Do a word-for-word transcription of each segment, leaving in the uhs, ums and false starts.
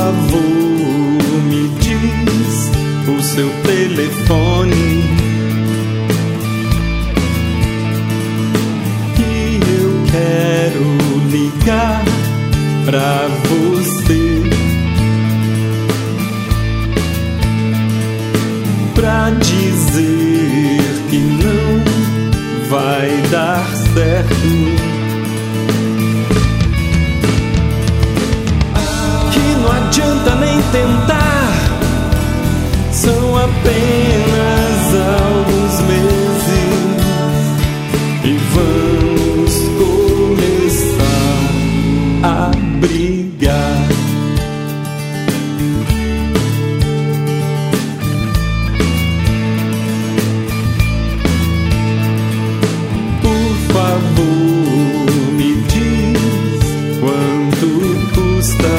favor, me diz o seu telefone, que eu quero ligar pra você, pra dizer que não vai dar certo, que não adianta nem tentar, são apenas alguns meses e vamos começar a brigar. Por favor, me diz quanto custa.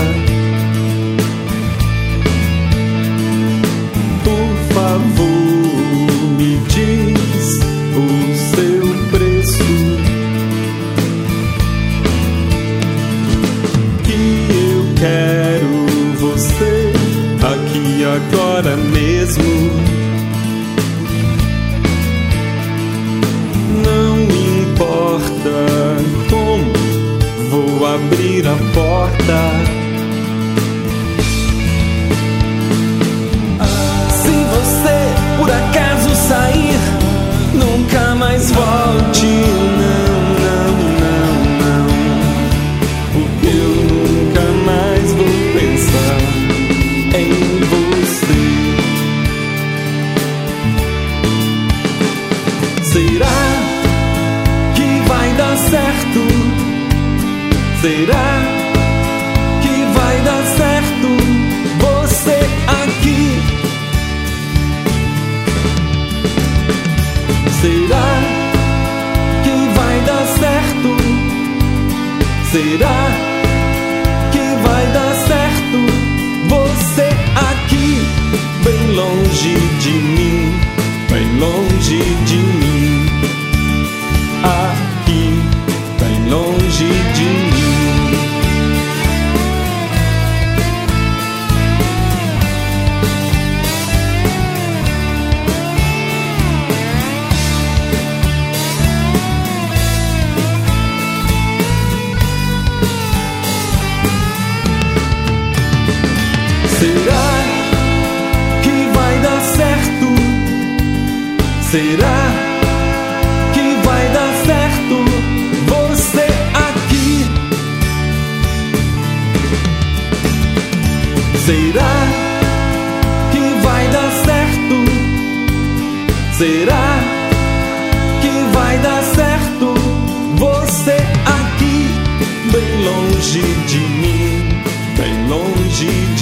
Por favor, me diz o seu preço, que eu quero você aqui agora mesmo. Não importa como vou abrir a porta, se você por acaso sair, nunca mais volte. Não, não, não, não, porque eu nunca mais vou pensar em você. Será que vai dar certo? Será que vai dar certo? Você aqui. Será que vai dar certo? Será que vai dar certo? Você aqui, bem longe de mim, bem longe de mim, aqui, bem longe de mim. Será que vai dar certo? Será que vai dar certo? Você aqui. Será que vai dar certo? Será que vai dar certo? Você aqui, bem longe de mim, bem longe de mim.